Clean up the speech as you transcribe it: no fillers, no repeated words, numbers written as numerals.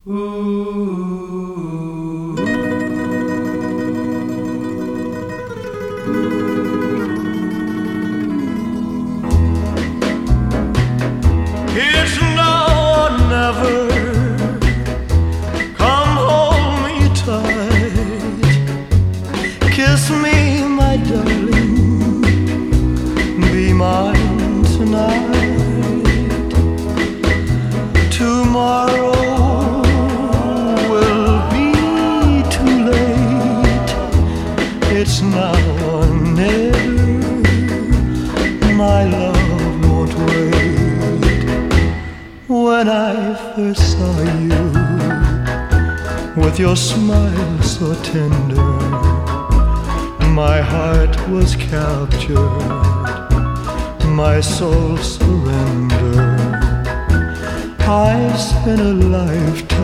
It's now or never. Come hold me tight. Kiss me, my darling. Be mine tonight. Tomorrow will be too late. It's now or never. My love won't wait. When I first saw you, with your smile so tender, my heart was captured, my soul surrendered. I spent a lifetime